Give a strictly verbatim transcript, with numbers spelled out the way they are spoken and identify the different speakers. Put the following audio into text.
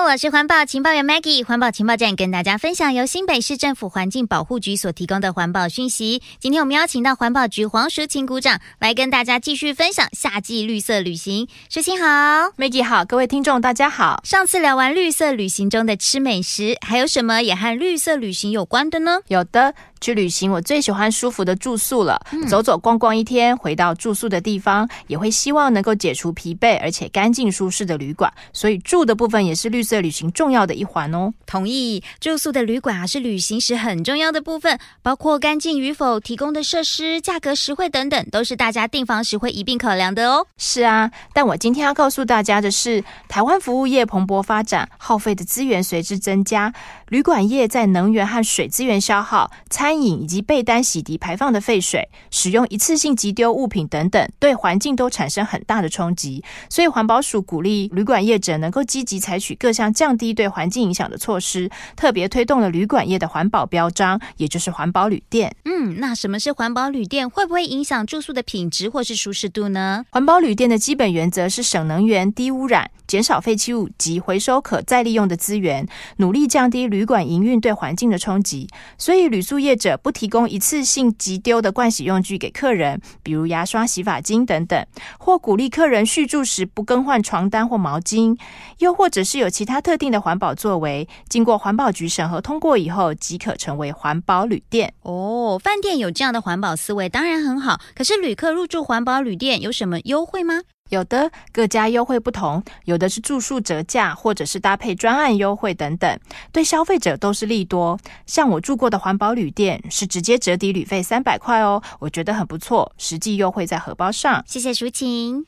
Speaker 1: 我是环保情报员 Maggie， 环保情报站跟大家分享由新北市政府环境保护局所提供的环保讯息。今天我们邀请到环保局黄淑琴股长来跟大家继续分享夏季绿色旅行。淑琴好。
Speaker 2: Maggie 好，各位听众大家好。
Speaker 1: 上次聊完绿色旅行中的吃美食，还有什么也和绿色旅行有关的呢？
Speaker 2: 有的，去旅行我最喜欢舒服的住宿了、嗯、走走逛逛一天，回到住宿的地方，也会希望能够解除疲惫而且干净舒适的旅馆，所以住的部分也是绿色旅行重要的一环哦。
Speaker 1: 同意，住宿的旅馆啊是旅行时很重要的部分，包括干净与否、提供的设施、价格实惠等等，都是大家订房时会一并考量的哦。
Speaker 2: 是啊，但我今天要告诉大家的是，台湾服务业蓬勃发展，耗费的资源随之增加，旅馆业在能源和水资源消耗、餐饮以及被单洗涤排放的废水、使用一次性即丢物品等等，对环境都产生很大的冲击。所以环保署鼓励旅馆业者能够积极采取各项降低对环境影响的措施，特别推动了旅馆业的环保标章，也就是环保旅店。
Speaker 1: 嗯，那什么是环保旅店？会不会影响住宿的品质或是舒适度呢？
Speaker 2: 环保旅店的基本原则是省能源、低污染、减少废弃物及回收可再利用的资源，努力降低旅馆营运对环境的冲击。所以旅宿业者不提供一次性即丢的盥洗用具给客人，比如牙刷、洗发精等等，或鼓励客人续住时不更换床单或毛巾，又或者是有其他特定的环保作为，经过环保局审核通过以后，即可成为环保旅店。
Speaker 1: 哦，饭店有这样的环保思维当然很好，可是旅客入住环保旅店有什么优惠吗？
Speaker 2: 有的，各家优惠不同，有的是住宿折价，或者是搭配专案优惠等等，对消费者都是利多。像我住过的环保旅店是直接折抵旅费三百块哦，我觉得很不错，实际优惠在荷包上。
Speaker 1: 谢谢淑琴。